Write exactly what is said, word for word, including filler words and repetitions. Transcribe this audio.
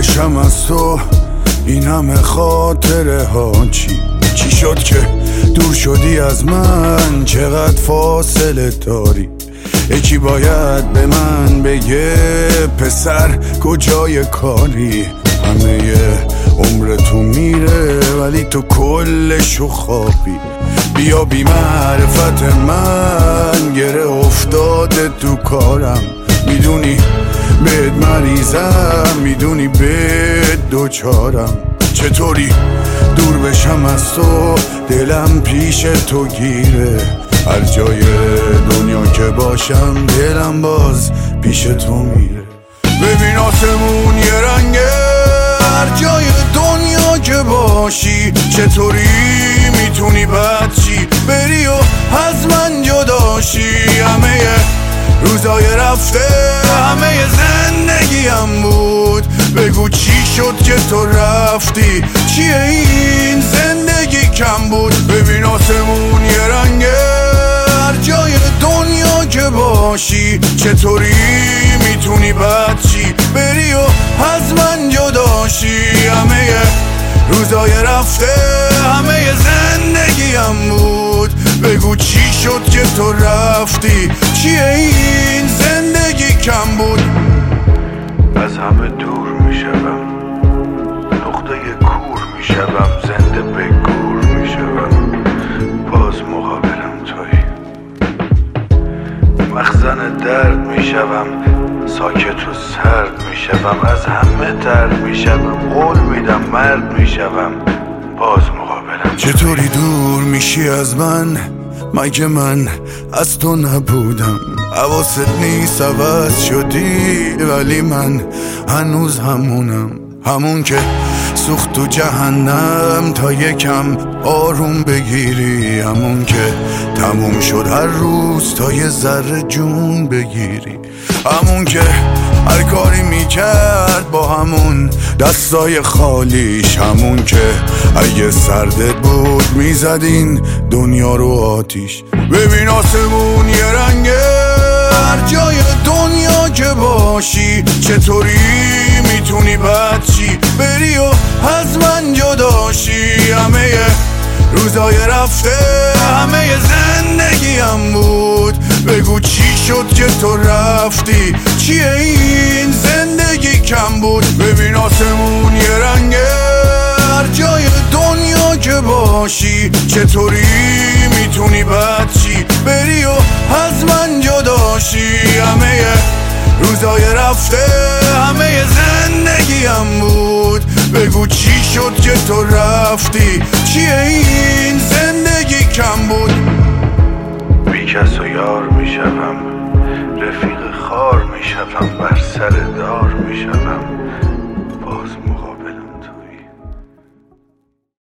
باشم از تو این همه خاطره ها. چی چی شد که دور شدی از من؟ چقدر فاصله داری؟ یکی باید به من بگه پسر کجای کاری؟ همه عمر تو میره ولی تو کلشو خوابی. بیا بی معرفت من گره افتاده تو کارم. میدونی بهت مریضم، میدونی بهت دوچارم. چطوری دور بشم از تو؟ دلم پیش تو گیره. هر جای دنیا که باشم دلم باز پیش تو میره. ببین آسمون یه رنگه هر جای دنیا که باشی. چطوری میتونی بد چی بری و از من جداشی؟ همه روزای رفته همه زندگیم بود. بگو چی شد که تو رفتی؟ چیه این زندگی کم بود؟ ببین آسمون یه رنگه هر جای دنیا که باشی. چطوری میتونی بد چی بری و از من جداشی؟ همه روزای رفته همه زندگیم بود. بگو چی شد که تو رفتی؟ چیه این زندگی کم بود؟ از همه دور میشم، نقطه کور میشم، زنده به گور میشم، باز مقابلم توی. مخزن درد میشم، ساکت و سرد میشم، از همه درد میشم، قول میدم مرد میشم، باز مقابلم. چطوری دور میشی از من؟ مگه من از تو نبودم؟ حواست نیست عوض شدی ولی من هنوز همونم. همون که سوخت تو جهنم تا یکم آروم بگیری. همون که تموم شد هر روز تا یه ذره جون بگیری. همون که هر کاری میکرد با همون دستای خالیش. همون که اگه سردت بود میزدین دنیا رو آتیش. ببین آسمون یه رنگه هر جای دنیا که باشی. چطوری میتونی بد چی بری و از من جداشی؟ همه روزای رفته همه زندگیم بود. بگو چی شد که تو رفتی؟ چیه این زندگی کم بود؟ ببین آسمون یه رنگه هر جای دنیا که باشی. چطوری میتونی بد چی بری و از من جداشی؟ همه روزای رفته همه زندگیم بود. بگو چی شد که تو رفتی؟ چیه این زندگی کم بود؟ بی کس و یار میشم، رفیق خار میشم، بر سر دار میشم، باز مقابل